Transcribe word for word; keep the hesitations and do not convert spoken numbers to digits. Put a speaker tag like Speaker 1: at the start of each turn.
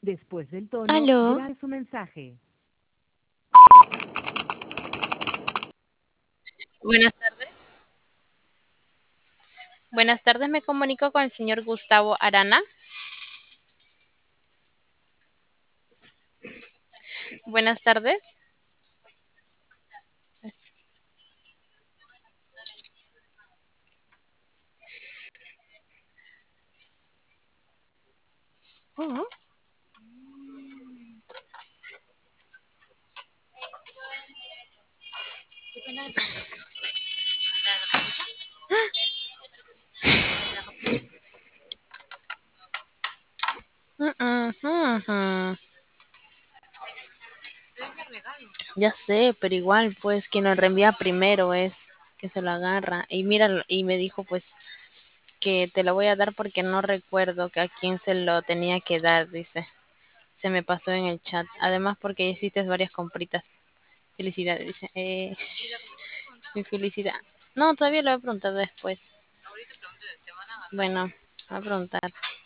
Speaker 1: Después del tono,
Speaker 2: Aló,
Speaker 1: grabe su mensaje.
Speaker 3: Buenas tardes. Buenas tardes, me comunico con el señor Gustavo Arana. Buenas tardes. Ujú. Mm, ujú, ujú. Ya sé, pero igual, pues, quien lo reenvía primero es que se lo agarra. Y mira, y me dijo, pues, que te lo voy a dar porque no recuerdo que a quién se lo tenía que dar, dice. Se me pasó en el chat. Además, porque ya hiciste varias compritas. Felicidades, dice. Eh, mi felicidad. No, todavía lo voy a preguntar después. Bueno, voy a preguntar.